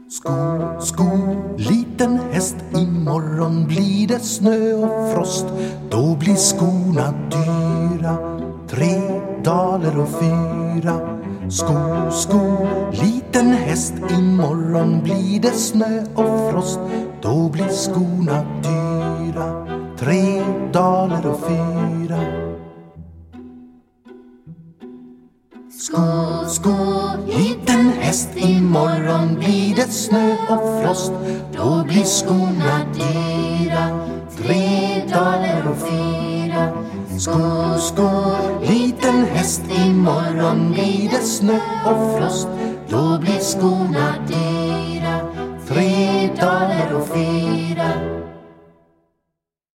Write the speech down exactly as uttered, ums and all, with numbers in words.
Sko, sko, liten häst, imorgon blir det snö och frost. Då blir skorna dyra, tre daler och fyra. Sko, sko, liten häst, imorgon blir det snö och frost. Då blir skorna dyra, tre daler och fyra. Sko, sko, liten häst, imorgon blir det snö och frost. Då blir skorna dyra, tre daler och fyra. Sko, sko, liten häst, imorgon blir det snö och frost. Då blir skorna dyra, tre daler och fyra.